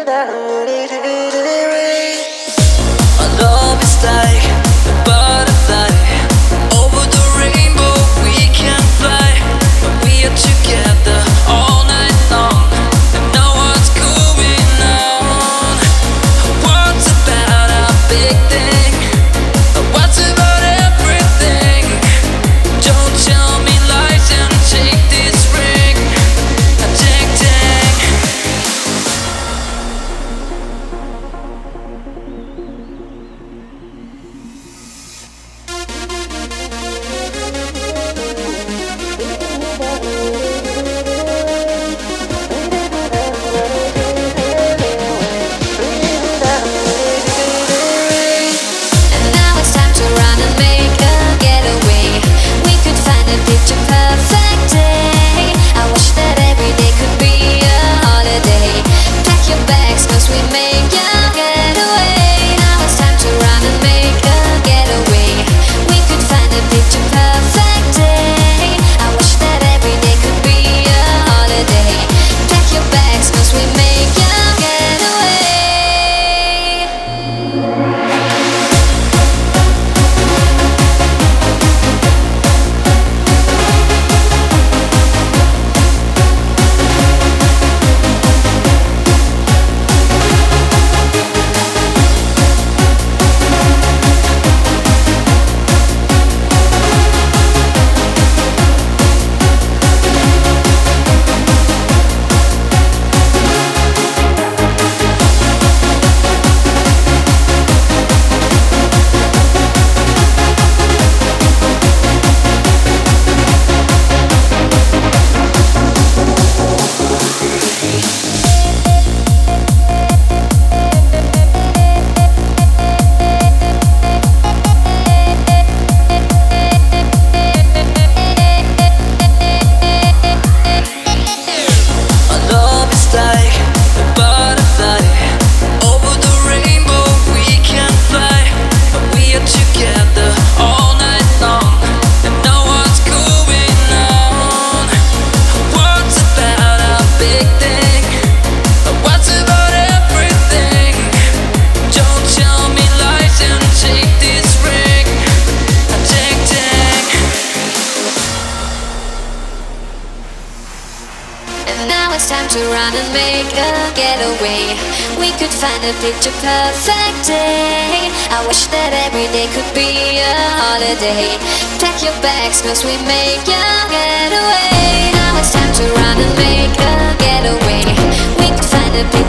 Our love is like a butterfly. Over the rainbow we can fly. When we are together all night long, and know what's going on. What's about our big thing? What's about everything? Don't tell me lies and take this ring. Dang, dang. And now it's time to run and make a getaway. We could find a picture perfect day. I wish that every day could be a holiday. Pack your bags cause we make a getaway. Now it's time to run and make a getaway. We could find a picture perfect day. I wish that every day could be a holiday. Pack your bags cause we make a getaway. Our love is like a butterfly. Over the rainbow we can fly. When we are together all night long, and know what's going on. What's about our big thing? What's about everything? Don't tell me lies and take this ring. Dang, dang. And now it's time to run and make a getaway. We could find a picture perfect day. I wish that every day could be a holiday. Pack your bags cause we make a getaway. Now it's time to run and make a getaway. We could find a picture